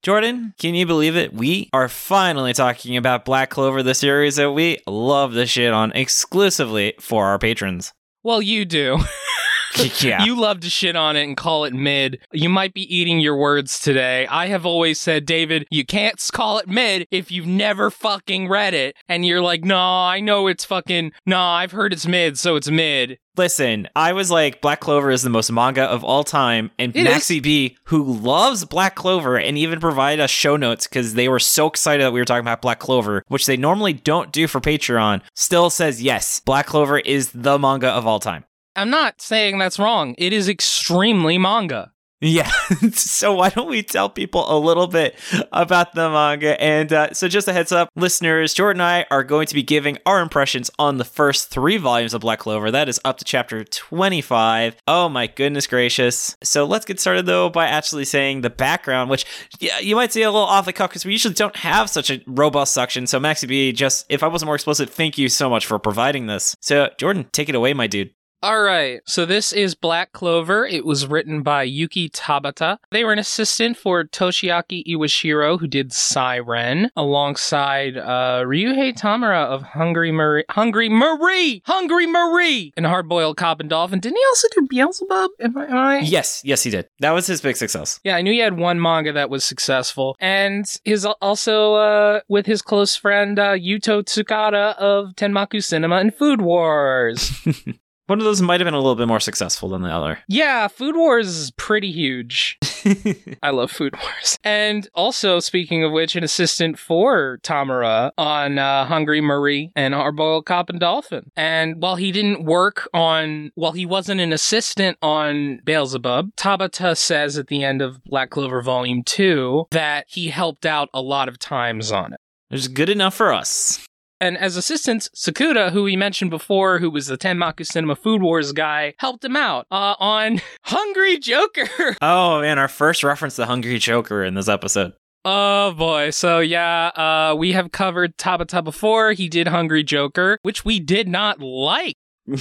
Jordan, can you believe it? We are finally talking about Black Clover, the series that we love the shit on exclusively for our patrons. Well, you do. Yeah. You love to shit on it and call it mid. You might be eating your words today. I have always said, David, you can't call it mid if you've never fucking read it. And you're like, no, I know it's fucking, no, I've heard it's mid, so it's mid. Listen, I was like, Black Clover is the most manga of all time, and Maxie B, who loves Black Clover, and even provided us show notes because they were so excited that we were talking about Black Clover, which they normally don't do for Patreon, still says, yes, Black Clover is the manga of all time. I'm not saying that's wrong. It is extremely manga. Yeah, so why don't we tell people a little bit about the manga? And so just a heads up, listeners, Jordan and I are going to be giving our impressions on the first 3 volumes of Black Clover. That is up to chapter 25. Oh my goodness gracious. So let's get started though by actually saying the background, which you might see a little off the cuff because we usually don't have such a robust section. So Maxie B, just if I wasn't more explicit, thank you so much for providing this. So Jordan, take it away, my dude. All right, so this is Black Clover. It was written by Yuki Tabata. They were an assistant for Toshiaki Iwashiro, who did Siren, alongside Ryuhei Tamura of Hungry Marie, and Hard-Boiled Cop and Dolphin. Didn't he also do Beelzebub? Am I? Yes, he did. That was his big success. Yeah, I knew he had one manga that was successful, and is also with his close friend Yuto Tsukada of Tenmaku Cinema and Food Wars. One of those might have been a little bit more successful than the other. Yeah, Food Wars is pretty huge. I love Food Wars. And also, speaking of which, an assistant for Tamura on Hungry Marie and Hard-Boiled Cop and Dolphin. And while he wasn't an assistant on Beelzebub, Tabata says at the end of Black Clover Volume 2 that he helped out a lot of times on it. It's good enough for us. And as assistants, Sakuda, who we mentioned before, who was the Tenmaku Cinema Food Wars guy, helped him out on Hungry Joker. Oh, man, our first reference to Hungry Joker in this episode. Oh, boy. So, yeah, we have covered Tabata before. He did Hungry Joker, which we did not like.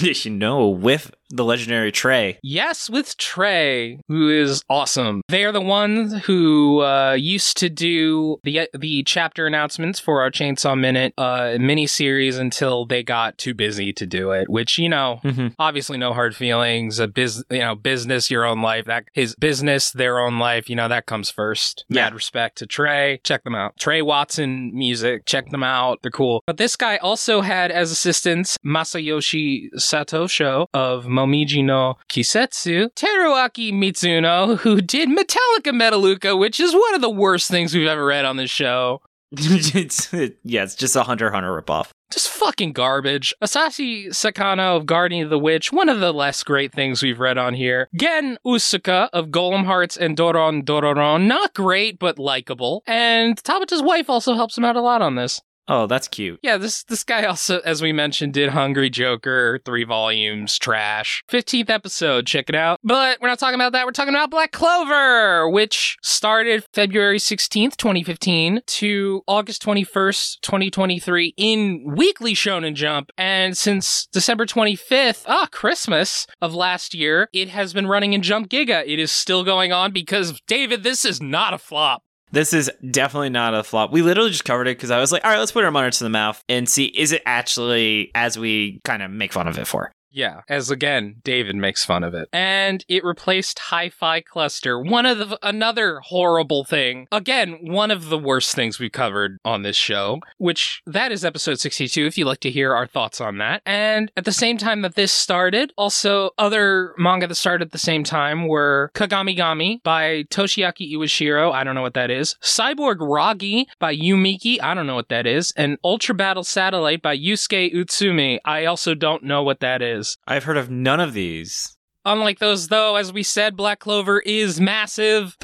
With the legendary Trey. Yes, with Trey, who is awesome. They are the ones who used to do the chapter announcements for our Chainsaw Minute miniseries until they got too busy to do it, which, obviously no hard feelings, business, your own life, that his business, their own life, that comes first. Yeah. Mad respect to Trey. Check them out. Trey Watson music. Check them out. They're cool. But this guy also had as assistants Masayoshi Satosho of Momiji no Kisetsu, Teruaki Mitsuno, who did Metallica Metaluka, which is one of the worst things we've ever read on this show. It's just a Hunter x Hunter ripoff. Just fucking garbage. Asashi Sakano of Guardian of the Witch, one of the less great things we've read on here. Gen Usuka of Golem Hearts and Doron Dororon, not great, but likable. And Tabata's wife also helps him out a lot on this. Oh, that's cute. Yeah, this guy also, as we mentioned, did Hungry Joker, 3 volumes, trash. 15th episode, check it out. But we're not talking about that, we're talking about Black Clover, which started February 16th, 2015 to August 21st, 2023 in Weekly Shonen Jump. And since December 25th, Christmas of last year, it has been running in Jump Giga. It is still going on because, David, this is not a flop. This is definitely not a flop. We literally just covered it because I was like, all right, let's put our money to the mouth and see, is it actually as we kind of make fun of it for? Yeah, as again, David makes fun of it. And it replaced Hi-Fi Cluster, another horrible thing. Again, one of the worst things we've covered on this show, which that is episode 62, if you'd like to hear our thoughts on that. And at the same time that this started, also other manga that started at the same time were Kagamigami by Toshiaki Iwashiro, I don't know what that is, Cyborg Ragi by Yumiki, I don't know what that is, and Ultra Battle Satellite by Yusuke Utsumi, I also don't know what that is. I've heard of none of these. Unlike those, though, as we said, Black Clover is massive.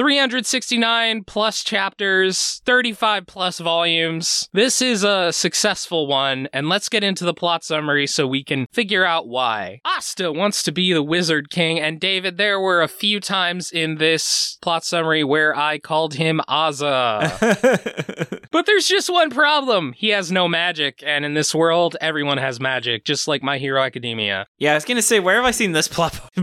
369 plus chapters, 35 plus volumes. This is a successful one, and let's get into the plot summary so we can figure out why. Asta wants to be the Wizard King, and David, there were a few times in this plot summary where I called him Aza. But there's just one problem. He has no magic, and in this world, everyone has magic, just like My Hero Academia. Yeah, I was gonna say, where have I seen this plot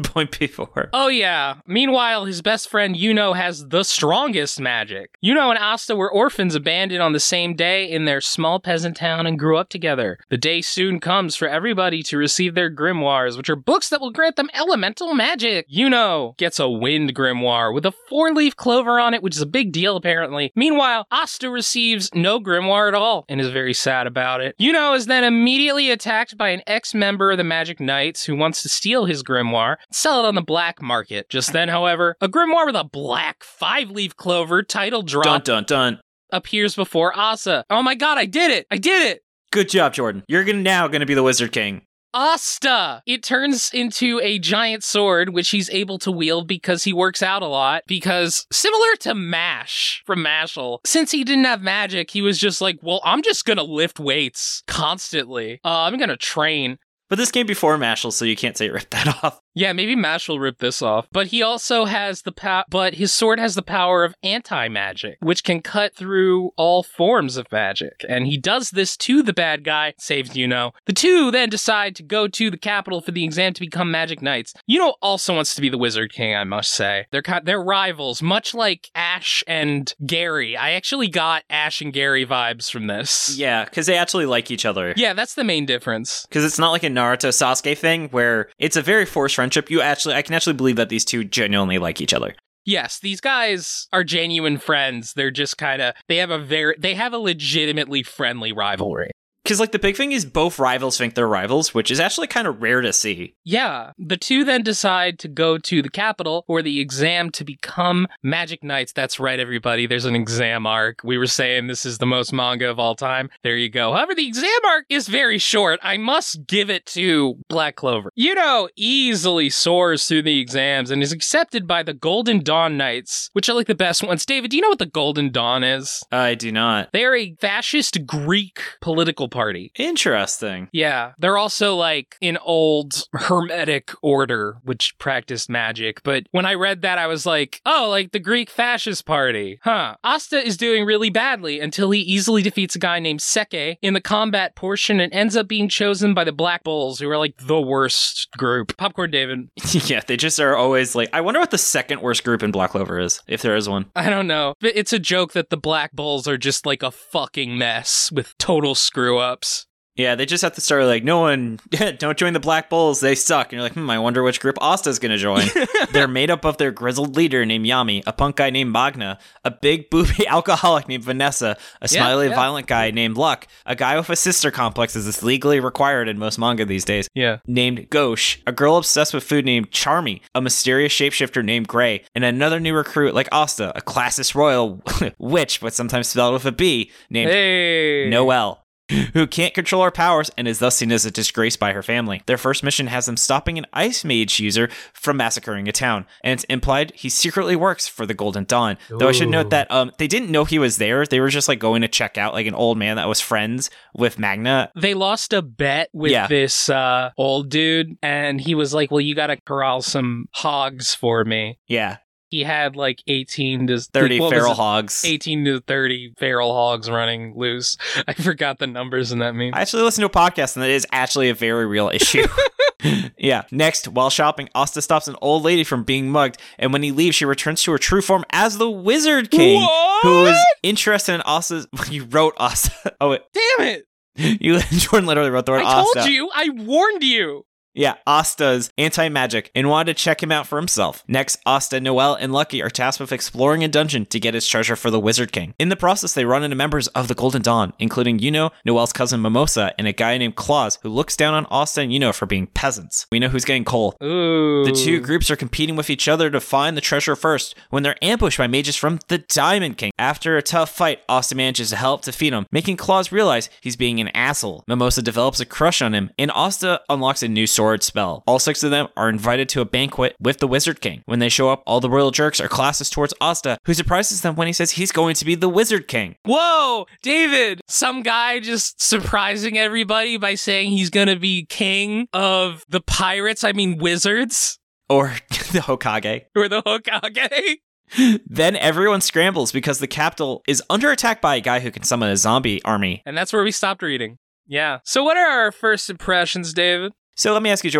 point before. Oh, yeah. Meanwhile, his best friend Yuno has the strongest magic. Yuno and Asta were orphans abandoned on the same day in their small peasant town and grew up together. The day soon comes for everybody to receive their grimoires, which are books that will grant them elemental magic. Yuno gets a wind grimoire with a 4-leaf clover on it, which is a big deal, apparently. Meanwhile, Asta receives no grimoire at all and is very sad about it. Yuno is then immediately attacked by an ex-member of the Magic Knights who wants to steal his grimoire, sell it on the black market. Just then, however, a grimoire with a black 5-leaf clover title drop Dun dun dun. appears before Asa. Oh my god, I did it! I did it! Good job, Jordan. You're now going to be the Wizard King. Asta! It turns into a giant sword, which he's able to wield because he works out a lot. Because, similar to Mash from Mashal, since he didn't have magic, he was just like, well, I'm just gonna lift weights constantly. I'm gonna train. But this came before Mashal, so you can't say it ripped that off. Yeah, maybe Mash will rip this off. But he also has the but his sword has the power of anti-magic, which can cut through all forms of magic. And he does this to the bad guy, saves Yuno. The two then decide to go to the capital for the exam to become Magic Knights. Yuno also wants to be the Wizard King, I must say. They're rivals, much like Ash and Gary. I actually got Ash and Gary vibes from this. Yeah, because they actually like each other. Yeah, that's the main difference. Because it's not like a Naruto Sasuke thing where it's a very forced friendship. I can actually believe that these two genuinely like each other. Yes, these guys are genuine friends. They're just kind of, they have a legitimately friendly rivalry. Because, like, the big thing is both rivals think they're rivals, which is actually kind of rare to see. Yeah. The two then decide to go to the capital for the exam to become Magic Knights. That's right, everybody. There's an exam arc. We were saying this is the most manga of all time. There you go. However, the exam arc is very short. I must give it to Black Clover. Yuno easily soars through the exams and is accepted by the Golden Dawn Knights, which are like the best ones. David, do you know what the Golden Dawn is? I do not. They are a fascist Greek political party. Interesting. Yeah. They're also like an old hermetic order which practiced magic. But when I read that, I was like, oh, like the Greek fascist party. Huh. Asta is doing really badly until he easily defeats a guy named Seke in the combat portion and ends up being chosen by the Black Bulls, who are like the worst group. Popcorn David. Yeah, they just are always like, I wonder what the second worst group in Black Clover is, if there is one. I don't know. But it's a joke that the Black Bulls are just like a fucking mess with total screw-ups. Yeah, they just have to start like, no one, don't join the Black Bulls, they suck. And you're like, I wonder which group Asta's gonna join. They're made up of their grizzled leader named Yami, a punk guy named Magna, a big booby alcoholic named Vanessa, a smiley violent guy named Luck, a guy with a sister complex as is legally required in most manga these days, named Gauche, a girl obsessed with food named Charmy, a mysterious shapeshifter named Gray, and another new recruit like Asta, a classist royal witch, but sometimes spelled with a B, named Noelle, who can't control her powers and is thus seen as a disgrace by her family. Their first mission has them stopping an ice mage user from massacring a town, and it's implied he secretly works for the Golden Dawn. Ooh. Though I should note that they didn't know he was there. They were just like going to check out like an old man that was friends with Magna. They lost a bet with this old dude, and he was like, well, you gotta corral some hogs for me. Yeah. He had like 18 to 30 feral hogs. 18 to 30 feral hogs running loose. I forgot the numbers in that meme. I actually listened to a podcast, and that is actually a very real issue. Yeah. Next, while shopping, Asta stops an old lady from being mugged, and when he leaves, she returns to her true form as the Wizard King, who is interested in Asta's. You wrote Asta. Oh, damn it! Jordan literally wrote the word Asta. I told you. I warned you. Yeah, Asta's anti-magic and wanted to check him out for himself. Next, Asta, Noelle, and Lucky are tasked with exploring a dungeon to get his treasure for the Wizard King. In the process, they run into members of the Golden Dawn, including Yuno, Noelle's cousin Mimosa, and a guy named Claus, who looks down on Asta and Yuno for being peasants. We know who's getting coal. Ooh. The two groups are competing with each other to find the treasure first, when they're ambushed by mages from the Diamond King. After a tough fight, Asta manages to help defeat him, making Claus realize he's being an asshole. Mimosa develops a crush on him, and Asta unlocks a new sword spell. All 6 of them are invited to a banquet with the Wizard King. When they show up, all the royal jerks are classist towards Asta, who surprises them when he says he's going to be the Wizard King. Whoa, David! Some guy just surprising everybody by saying he's gonna be king of the pirates, wizards? Or the Hokage. Or the Hokage. Then everyone scrambles because the capital is under attack by a guy who can summon a zombie army. And that's where we stopped reading. Yeah. So what are our first impressions, David? So let me ask you, Jordan,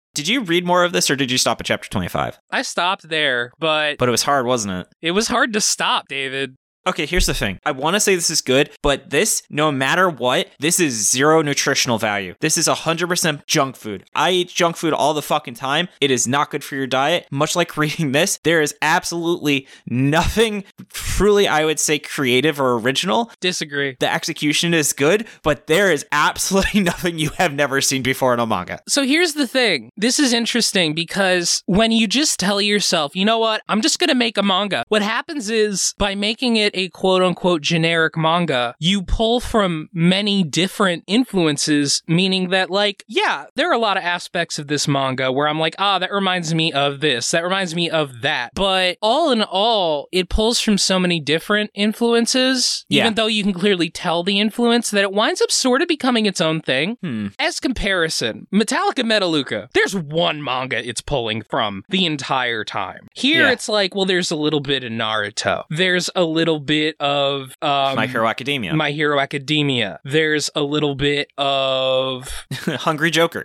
Did you read more of this or did you stop at chapter 25? I stopped there, but But it was hard, wasn't it? it was hard to stop, David. Okay, here's the thing. I want to say this is good, but this, no matter what, this is zero nutritional value. This is 100% junk food. I eat junk food all the fucking time. It is not good for your diet. Much like reading this, there is absolutely nothing truly, I would say, creative or original. Disagree. The execution is good, but there is absolutely nothing you have never seen before in a manga. So here's the thing. This is interesting because when you just tell yourself, you know what, I'm just going to make a manga, what happens is by making it a quote-unquote generic manga, you pull from many different influences, meaning that, like, yeah, there are a lot of aspects of this manga where I'm like, that reminds me of this, that reminds me of that. But all in all, it pulls from so many different influences, even though you can clearly tell the influence, that it winds up sort of becoming its own thing. As comparison, Metallica Metaluca, there's one manga it's pulling from the entire time. Here, it's like, well, there's a little bit of Naruto. There's a little bit of My Hero Academia. My Hero Academia. There's a little bit of Hungry Joker.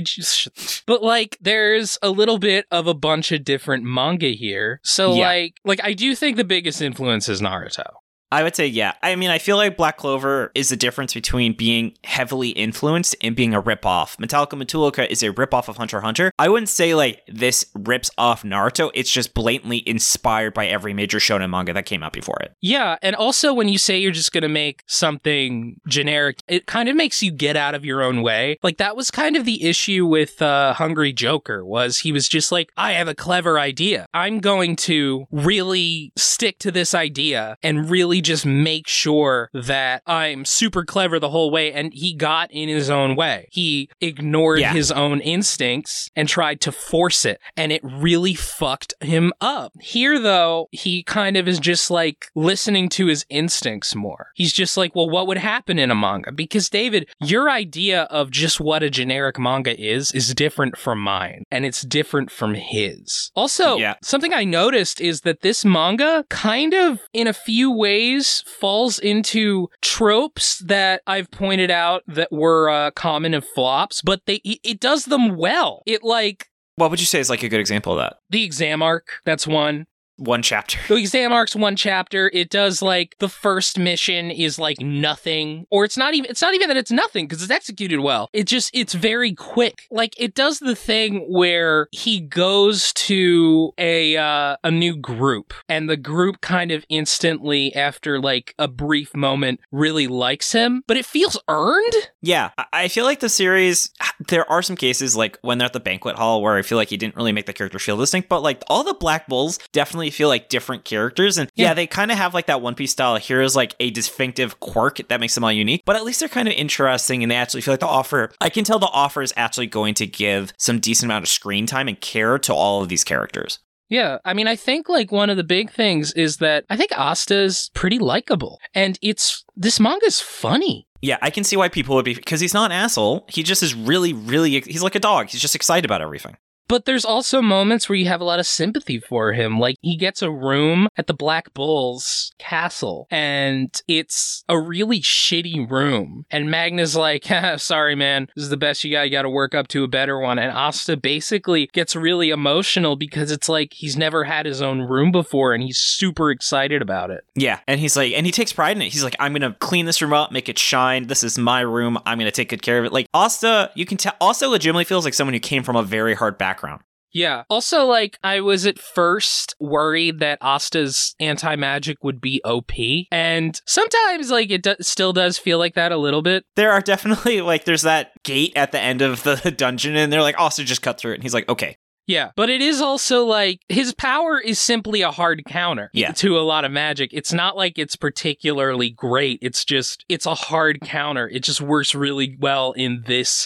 But like there's a little bit of a bunch of different manga here. So like I do think the biggest influence is Naruto. I would say, yeah. I mean, I feel like Black Clover is the difference between being heavily influenced and being a ripoff. Metallica Metaluca is a ripoff of Hunter x Hunter. I wouldn't say, like, this rips off Naruto. It's just blatantly inspired by every major shonen manga that came out before it. Yeah, and also when you say you're just going to make something generic, it kind of makes you get out of your own way. Like, that was kind of the issue with Hungry Joker, was he was just like, I have a clever idea. I'm going to really stick to this idea and really just make sure that I'm super clever the whole way. And he got in his own way. He ignored his own instincts and tried to force it. And it really fucked him up. Here, though, he kind of is just like listening to his instincts more. He's just like, well, what would happen in a manga? Because, David, your idea of just what a generic manga is different from mine. And it's different from his. Also, something I noticed is that this manga kind of, in a few ways, falls into tropes that I've pointed out that were common in flops, but it does them well. It like... What would you say is like a good example of that? The exam arc, that's one. One chapter. The exam arc's one chapter. It does like the first mission is like nothing, or it's not even that it's nothing because it's executed well. It's very quick. Like it does the thing where he goes to a new group, and the group kind of instantly after like a brief moment really likes him, but it feels earned. Yeah, I feel like the series, there are some cases like when they're at the banquet hall where I feel like he didn't really make the character feel distinct, but like all the Black Bulls definitely feel like different characters, and they kind of have like that One Piece style. Here's like a distinctive quirk that makes them all unique, but at least they're kind of interesting, and they actually feel like the offer, I can tell the offer is actually going to give some decent amount of screen time and care to all of these characters. Yeah, I mean, I think like one of the big things is that I think Asta is pretty likable, and this manga's funny. Yeah, I can see why people would be, because he's not an asshole. He just is really, really, he's like a dog. He's just excited about everything. But there's also moments where you have a lot of sympathy for him. Like, he gets a room at the Black Bull's castle, and it's a really shitty room. And Magna's like, sorry, man, this is the best you got to work up to a better one. And Asta basically gets really emotional because it's like he's never had his own room before, and he's super excited about it. Yeah, and he's like, and he takes pride in it. He's like, I'm going to clean this room up, make it shine. This is my room. I'm going to take good care of it. Like, Asta, you can tell, Asta legitimately feels like someone who came from a very hard background. Yeah. Also, like, I was at first worried that Asta's anti-magic would be OP. And sometimes, like, it still does feel like that a little bit. There are definitely, like, there's that gate at the end of the dungeon, and they're like, Asta just cut through it. And he's like, okay. Yeah, but it is also like his power is simply a hard counter to a lot of magic. It's not like it's particularly great. It's a hard counter. It just works really well in this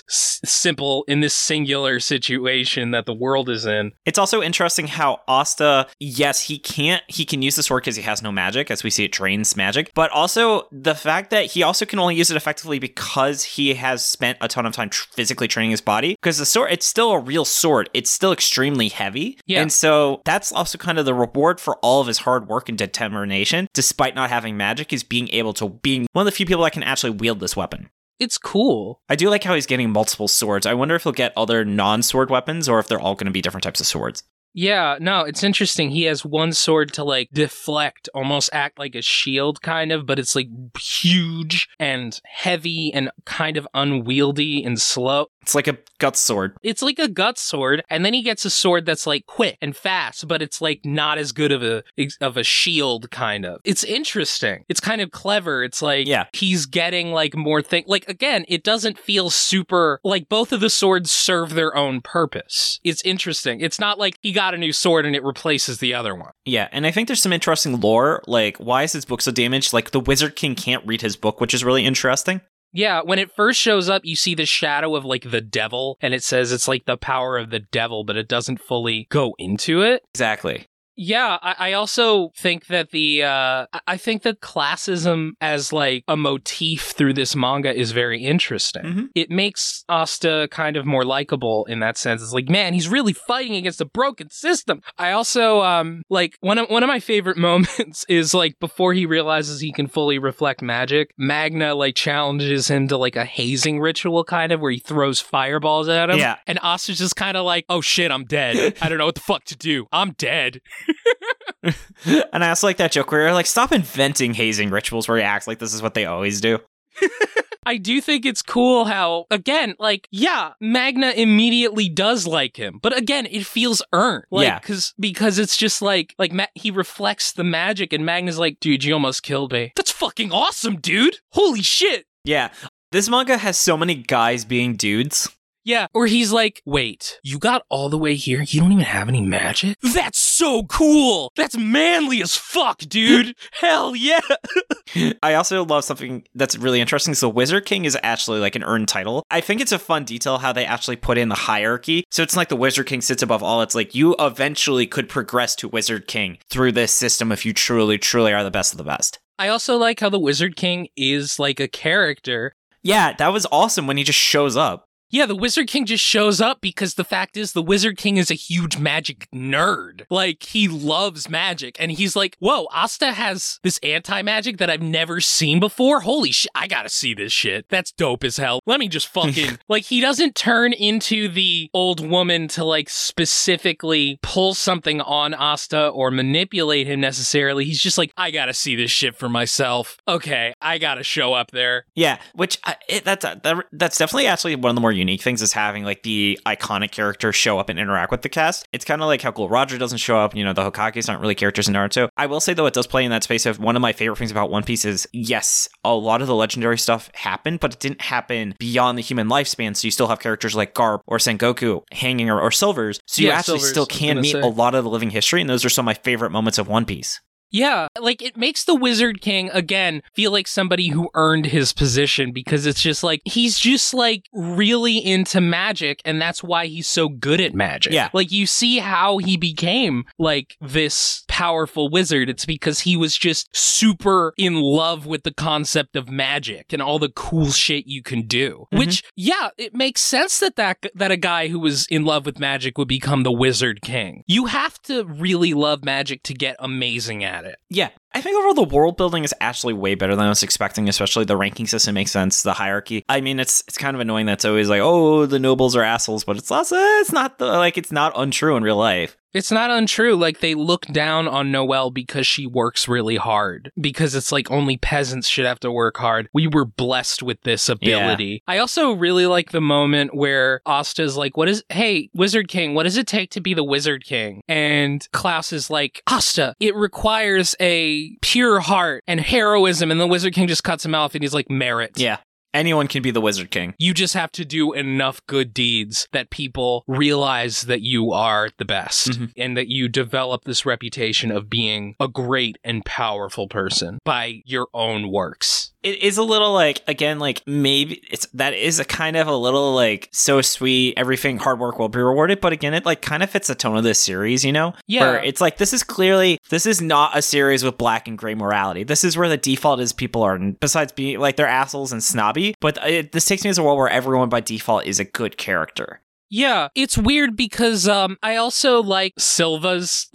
singular situation that the world is in. It's also interesting how Asta, yes, he can use the sword because he has no magic, as we see it drains magic, but also the fact that he also can only use it effectively because he has spent a ton of time physically training his body, because the sword, it's still a real sword. It's still extremely heavy. Yeah. And so that's also kind of the reward for all of his hard work and determination, despite not having magic, is being able to being one of the few people that can actually wield this weapon. It's cool. I do like how he's getting multiple swords. I wonder if he'll get other non-sword weapons or if they're all going to be different types of swords. Yeah, no, it's interesting. He has one sword to like deflect, almost act like a shield kind of, but it's like huge and heavy and kind of unwieldy and slow. It's like a gut sword. It's like a gut sword, and then he gets a sword that's like quick and fast, but it's like not as good of a shield kind of. It's interesting. It's kind of clever. It's like he's getting like more like again, it doesn't feel super like both of the swords serve their own purpose. It's interesting. It's not like he got a new sword and it replaces the other one. Yeah, and I think there's some interesting lore, like why is his book so damaged? Like the Wizard King can't read his book, which is really interesting. Yeah, when it first shows up, you see the shadow of like the devil, and it says it's like the power of the devil, but it doesn't fully go into it. Exactly. Yeah, I also think that I think that classism as like a motif through this manga is very interesting. Mm-hmm. It makes Asta kind of more likable in that sense. It's like, man, he's really fighting against a broken system. I also like one of my favorite moments is like before he realizes he can fully reflect magic, Magna like challenges him to like a hazing ritual kind of where he throws fireballs at him. Yeah. And Asta's just kind of like, oh shit, I'm dead. I don't know what the fuck to do. I'm dead. And I also like that joke where you're like, stop inventing hazing rituals where he acts like this is what they always do. I do think it's cool how, again, like, yeah, Magna immediately does like him, but again, it feels earned. Like, because it's just like he reflects the magic, and Magna's like, dude, you almost killed me. That's fucking awesome, dude. Holy shit. Yeah. This manga has so many guys being dudes. Yeah, or he's like, wait, you got all the way here? You don't even have any magic? That's so cool! That's manly as fuck, dude! Hell yeah! I also love something that's really interesting. So Wizard King is actually like an earned title. I think it's a fun detail how they actually put in the hierarchy. So it's like the Wizard King sits above all. It's like you eventually could progress to Wizard King through this system if you truly, truly are the best of the best. I also like how the Wizard King is like a character. Yeah, that was awesome when he just shows up. Yeah, the Wizard King just shows up because the fact is the Wizard King is a huge magic nerd. Like, he loves magic. And he's like, whoa, Asta has this anti-magic that I've never seen before? Holy shit, I gotta see this shit. That's dope as hell. Let me just fucking... like, he doesn't turn into the old woman to, like, specifically pull something on Asta or manipulate him necessarily. He's just like, I gotta see this shit for myself. Okay, I gotta show up there. Yeah, which that's definitely actually one of the more unique things is having like the iconic characters show up and interact with the cast. It's kind of like how Gold Roger doesn't show up. You know, the Hokages aren't really characters in Naruto. I will say though, it does play in that space of one of my favorite things about One Piece is yes, a lot of the legendary stuff happened, but it didn't happen beyond the human lifespan. So you still have characters like Garp or Sengoku hanging or Silvers. So you actually Silvers, still can meet a lot of the living history. And those are some of my favorite moments of One Piece. Yeah, like it makes the Wizard King, again, feel like somebody who earned his position because it's just like, he's just like really into magic and that's why he's so good at magic. Yeah. Like you see how he became like this powerful wizard. It's because he was just super in love with the concept of magic and all the cool shit you can do. Mm-hmm. Which, yeah, it makes sense that a guy who was in love with magic would become the Wizard King. You have to really love magic to get amazing at it. Yeah. I think overall the world building is actually way better than I was expecting, especially the ranking system makes sense, the hierarchy. I mean, it's kind of annoying that it's always like, oh, the nobles are assholes, but it's also, it's not untrue in real life. It's not untrue. Like, they look down on Noelle because she works really hard. Because it's like only peasants should have to work hard. We were blessed with this ability. Yeah. I also really like the moment where Asta's like, hey, Wizard King, what does it take to be the Wizard King? And Klaus is like, Asta, it requires a pure heart and heroism. And the Wizard King just cuts him off and he's like, merit. Yeah. Anyone can be the Wizard King. You just have to do enough good deeds that people realize that you are the best and that you develop this reputation of being a great and powerful person by your own works. It is a little like, again, like maybe that is a kind of a little like so sweet, everything hard work will be rewarded. But again, it like kind of fits the tone of this series, you know? Yeah. Where it's like, this is not a series with black and gray morality. This is where the default is people are, besides being like they're assholes and snobby. But this takes me as a world where everyone by default is a good character. Yeah, it's weird because I also like the Silvas,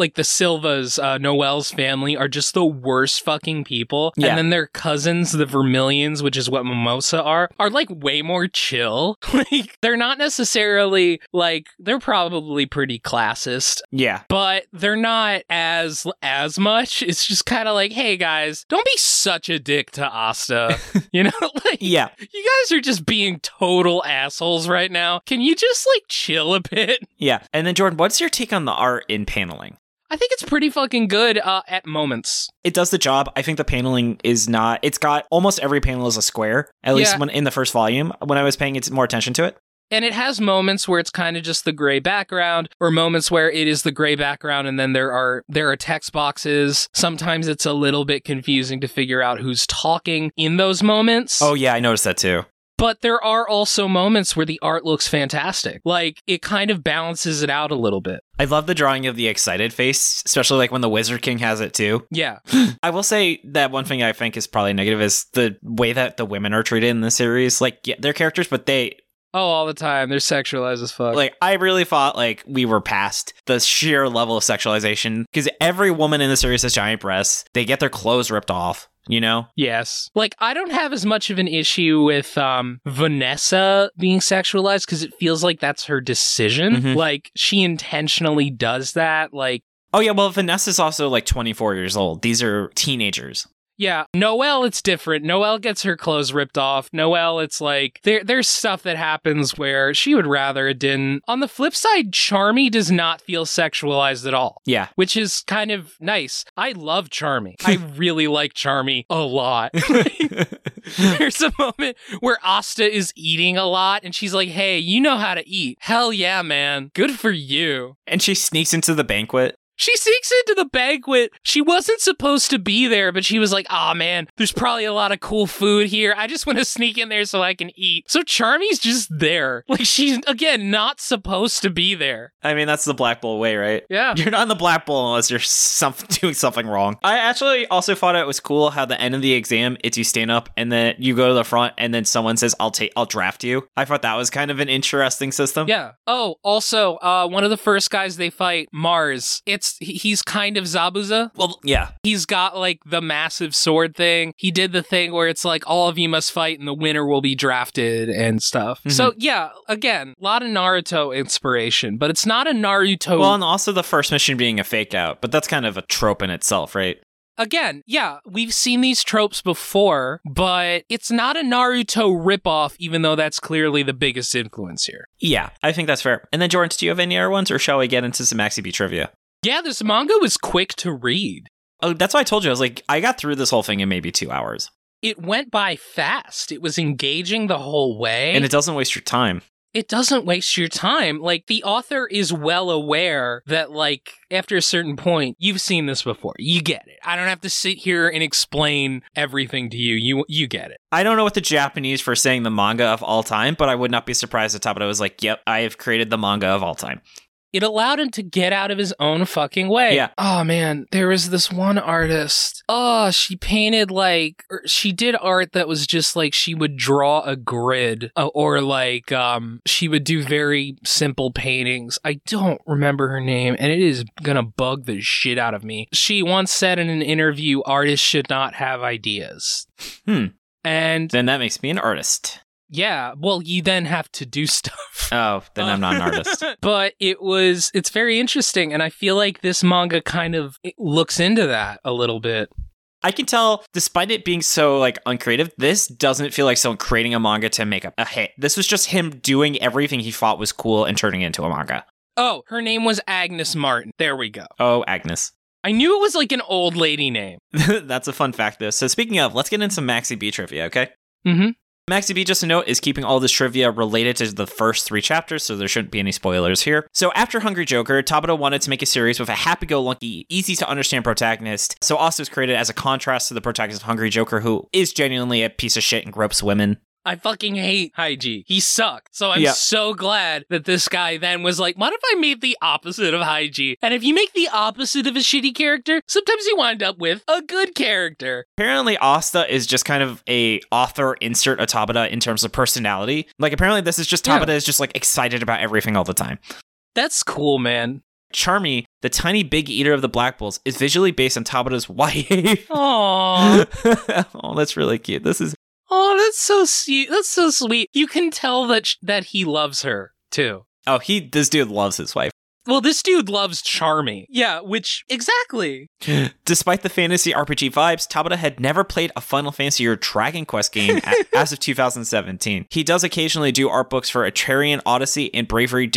Noelle's family are just the worst fucking people. Yeah. And then their cousins, the Vermilions, which is what Mimosa are like way more chill. Like, they're not necessarily, like, they're probably pretty classist. Yeah. But they're not as much. It's just kind of like, hey guys, don't be such a dick to Asta. You know, like, Yeah. you guys are just being total assholes right now. Can you just like chill a bit? Yeah. And then Jordan, what's your take on the art in paneling? I think it's pretty fucking good at moments. It does the job. I think the paneling is not, it's got almost every panel is a square, at least when in the first volume, when I was paying more attention to it. And it has moments where it's kind of just the gray background, or moments where it is the gray background and then there are text boxes. Sometimes it's a little bit confusing to figure out who's talking in those moments. Oh yeah, I noticed that too. But there are also moments where the art looks fantastic. Like, it kind of balances it out a little bit. I love the drawing of the excited face, especially like when the Wizard King has it too. Yeah. I will say that one thing I think is probably negative is the way that the women are treated in the series. Like, yeah, they're characters, but Oh, all the time. They're sexualized as fuck. like, I really thought like we were past the sheer level of sexualization because every woman in the series has giant breasts. They get their clothes ripped off. You know? Yes. Like, I don't have as much of an issue with Vanessa being sexualized because it feels like that's her decision. Mhm. Like, she intentionally does that. Like, oh yeah, well, Vanessa's also like 24 years old. These are teenagers. yeah, Noelle, it's different. Noelle gets her clothes ripped off. Noelle, it's like, there's stuff that happens where she would rather it didn't. On the flip side, Charmy does not feel sexualized at all. Yeah. Which is kind of nice. I love Charmy. I really like Charmy a lot. There's a moment where Asta is eating a lot and she's like, hey, you know how to eat. Hell yeah, man. Good for you. And she sneaks into the banquet. She sneaks into the banquet. She wasn't supposed to be there, but she was like, oh man, there's probably a lot of cool food here. I just want to sneak in there so I can eat. So Charmy's just there. Like, she's, again, not supposed to be there. I mean, that's the Black Bull way, right? Yeah. You're not in the Black Bull unless you're doing something wrong. I actually also thought it was cool how the end of the exam, it's you stand up and then you go to the front and then someone says, I'll draft you. I thought that was kind of an interesting system. Yeah. Oh, also, one of the first guys they fight, Mars, he's kind of Zabuza. Well, yeah. He's got like the massive sword thing. He did the thing where it's like all of you must fight and the winner will be drafted and stuff. Mm-hmm. So yeah, again, a lot of Naruto inspiration, but it's not a Naruto. Well, and also the first mission being a fake out, but that's kind of a trope in itself, right? Again, yeah, we've seen these tropes before, but it's not a Naruto ripoff, even though that's clearly the biggest influence here. Yeah, I think that's fair. And then, Jordan, do you have any other ones, or shall we get into some Maxi B trivia? Yeah, this manga was quick to read. Oh, that's why I told you. I was like, I got through this whole thing in maybe 2 hours. It went by fast. It was engaging the whole way. And it doesn't waste your time. It doesn't waste your time. Like, the author is well aware that, like, after a certain point, you've seen this before. You get it. I don't have to sit here and explain everything to you. You get it. I don't know what the Japanese for saying the manga of all time, but I would not be surprised if Tabata was like, yep, I have created the manga of all time. It allowed him to get out of his own fucking way. Yeah. Oh, man. There was this one artist. Oh, she painted she did art that was just like she would draw a grid or like she would do very simple paintings. I don't remember her name and it is gonna bug the shit out of me. She once said in an interview, artists should not have ideas. And then that makes me an artist. Yeah, well, you then have to do stuff. Oh, then I'm not an artist. But it's very interesting, and I feel like this manga kind of looks into that a little bit. I can tell, despite it being so, like, uncreative, this doesn't feel like someone creating a manga to make a hit. This was just him doing everything he thought was cool and turning it into a manga. Oh, her name was Agnes Martin. There we go. Oh, Agnes. I knew it was like an old lady name. That's a fun fact, though. So speaking of, let's get into some Maxi B trivia, okay? Mm-hmm. Maxi B, just a note, is keeping all this trivia related to the first 3 chapters, so there shouldn't be any spoilers here. So after Hungry Joker, Tabata wanted to make a series with a happy-go-lucky, easy-to-understand protagonist, so Asta was created as a contrast to the protagonist of Hungry Joker, who is genuinely a piece of shit and gropes women. I fucking hate Haiji. He sucked. So I'm Yeah. so glad that this guy then was like, what if I made the opposite of Haiji? And if you make the opposite of a shitty character, sometimes you wind up with a good character. Apparently, Asta is just kind of a author insert a Tabata in terms of personality. Like, apparently this is just Tabata is just like excited about everything all the time. That's cool, man. Charmy, the tiny big eater of the Black Bulls, is visually based on Tabata's wife. Aww. Oh, that's really cute. Oh, that's so sweet. That's so sweet. You can tell that he loves her, too. Oh, this dude loves his wife. Well, this dude loves Charmy. Yeah, exactly. Despite the fantasy RPG vibes, Tabata had never played a Final Fantasy or Dragon Quest game as of 2017. He does occasionally do art books for Etrian Odyssey and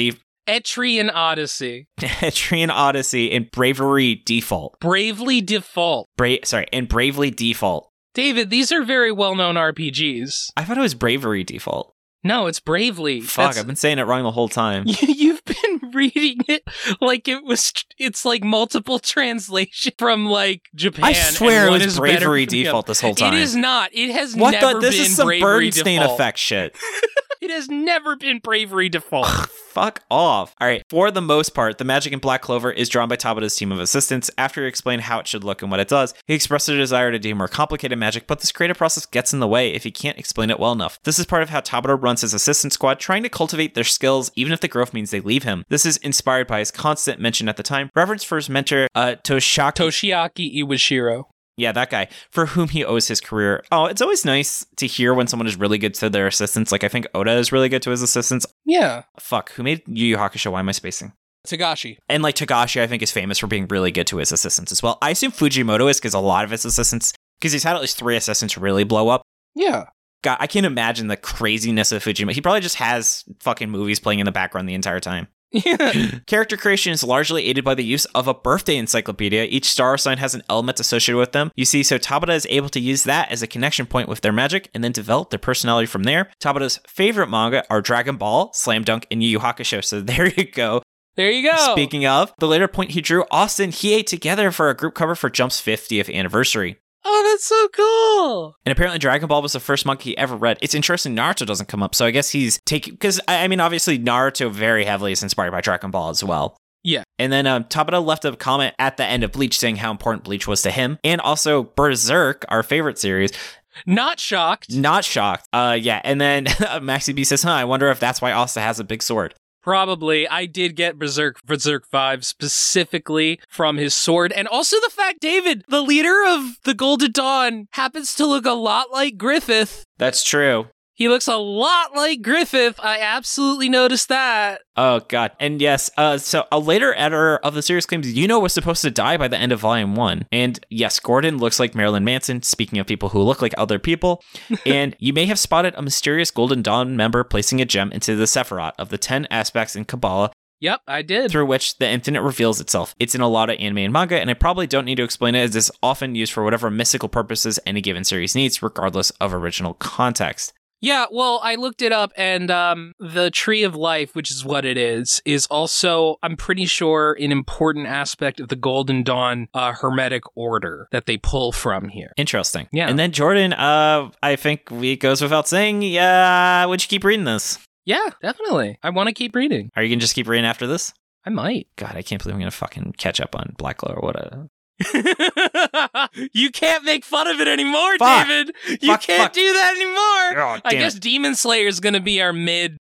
Etrian Odyssey. Etrian Odyssey and Bravery Default. Bravely Default. And Bravely Default. David, these are very well-known RPGs. I thought it was Bravery Default. No, it's Bravely. Fuck, I've been saying it wrong the whole time. You've been reading it like it's like multiple translation from like Japan. I swear it was Bravery Default this whole time. It is not. It has what never the? This been is some Bravery Bernstein Default. effect shit. It has never been Bravery Default. Fuck off. All right. For the most part, the magic in Black Clover is drawn by Tabata's team of assistants. After he explained how it should look and what it does, he expressed a desire to do more complicated magic, but this creative process gets in the way if he can't explain it well enough. This is part of how Tabata runs his assistant squad, trying to cultivate their skills, even if the growth means they leave him. This is inspired by his constant mention at the time, reverence for his mentor, Toshiaki Iwashiro. Yeah, that guy, for whom he owes his career. Oh, it's always nice to hear when someone is really good to their assistants. Like, I think Oda is really good to his assistants. Yeah. Fuck, who made Yu Yu Hakusho? Why am I spacing? Tagashi. And, like, Tagashi, I think, is famous for being really good to his assistants as well. I assume Fujimoto is because a lot of his assistants, because he's had at least 3 assistants really blow up. Yeah. God, I can't imagine the craziness of Fujimoto. He probably just has fucking movies playing in the background the entire time. Yeah. Character creation is largely aided by the use of a birthday encyclopedia. Each star sign has an element associated with them. You see, so Tabata is able to use that as a connection point with their magic and then develop their personality from there. Tabata's favorite manga are Dragon Ball, Slam Dunk, and Yu Yu Hakusho. So there you go. There you go. Speaking of, the later point he drew Austin and Hiei together for a group cover for Jump's 50th anniversary. Oh, that's so cool. And apparently Dragon Ball was the first manga he ever read. It's interesting Naruto doesn't come up, so I guess he's taking... Because, I mean, obviously Naruto very heavily is inspired by Dragon Ball as well. Yeah. And then Tabata left a comment at the end of Bleach saying how important Bleach was to him. And also Berserk, our favorite series. Not shocked. Not shocked. Yeah. And then Maxi B says, I wonder if that's why Asta has a big sword. Probably. I did get Berserk 5 specifically from his sword. And also the fact, David, the leader of the Golden Dawn, happens to look a lot like Griffith. That's true. He looks a lot like Griffith. I absolutely noticed that. Oh, God. And yes, so a later editor of the series claims Yuno was supposed to die by the end of Volume 1. And yes, Gordon looks like Marilyn Manson, speaking of people who look like other people. And you may have spotted a mysterious Golden Dawn member placing a gem into the Sephiroth of the 10 aspects in Kabbalah. Yep, I did. Through which the infinite reveals itself. It's in a lot of anime and manga, and I probably don't need to explain it, as it's often used for whatever mystical purposes any given series needs, regardless of original context. Yeah, well, I looked it up, and the Tree of Life, which is what it is also, I'm pretty sure, an important aspect of the Golden Dawn Hermetic Order that they pull from here. Interesting. Yeah. And then Jordan, I think it goes without saying, would you keep reading this? Yeah, definitely. I want to keep reading. Are you going to just keep reading after this? I might. God, I can't believe I'm going to fucking catch up on Black Clover. What a... You can't make fun of it anymore, Fuck. David. You can't do that anymore. Oh, I guess Demon Slayer is going to be our mid,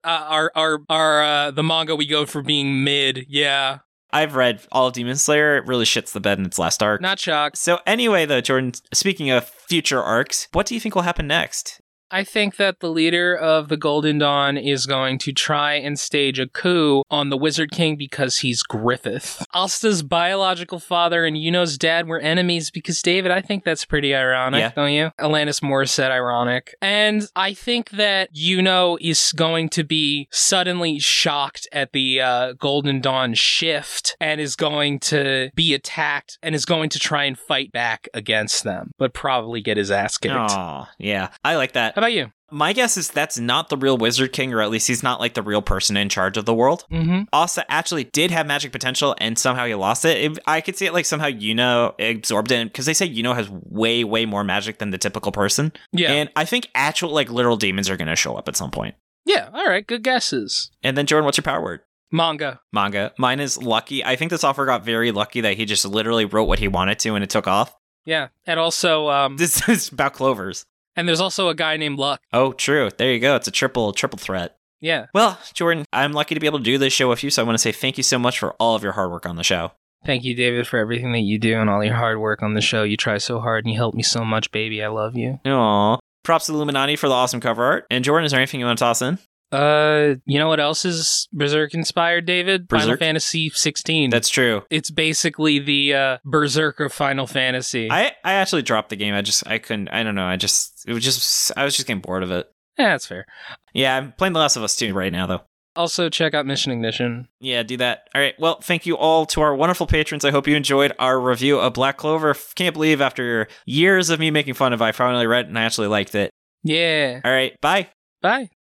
the manga we go for being mid. Yeah. I've read all of Demon Slayer. It really shits the bed in its last arc. Not shocked. So anyway, though, Jordan, speaking of future arcs, what do you think will happen next? I think that the leader of the Golden Dawn is going to try and stage a coup on the Wizard King because he's Griffith. Asta's biological father and Yuno's dad were enemies because, David, I think that's pretty ironic, don't you? Alanis Morissette ironic. And I think that Yuno is going to be suddenly shocked at the Golden Dawn shift and is going to be attacked and is going to try and fight back against them, but probably get his ass kicked. Oh, yeah. I like that. How about you? My guess is that's not the real Wizard King, or at least he's not like the real person in charge of the world. Mm-hmm. Asa actually did have magic potential, and somehow he lost it. I could see it like somehow Yuno absorbed it, because they say Yuno has way, way more magic than the typical person. Yeah. And I think actual like literal demons are going to show up at some point. Yeah, all right, good guesses. And then Jordan, what's your power word? Manga. Mine is lucky. I think the software got very lucky that he just literally wrote what he wanted to and it took off. Yeah, and also... This is about clovers. And there's also a guy named Luck. Oh, true. There you go. It's a triple threat. Yeah. Well, Jordan, I'm lucky to be able to do this show with you, so I want to say thank you so much for all of your hard work on the show. Thank you, David, for everything that you do and all your hard work on the show. You try so hard and you help me so much, baby. I love you. Aww. Props to Illuminati for the awesome cover art. And Jordan, is there anything you want to toss in? You know what else is Berserk inspired, David? Berserk? Final Fantasy 16. That's true. It's basically the Berserk of Final Fantasy. I actually dropped the game. I couldn't, I don't know. I was just getting bored of it. Yeah, that's fair. Yeah, I'm playing The Last of Us 2 right now, though. Also, check out Mission Ignition. Yeah, do that. All right. Well, thank you all to our wonderful patrons. I hope you enjoyed our review of Black Clover. Can't believe after years of me making fun of it, I finally read it and I actually liked it. Yeah. All right. Bye. Bye.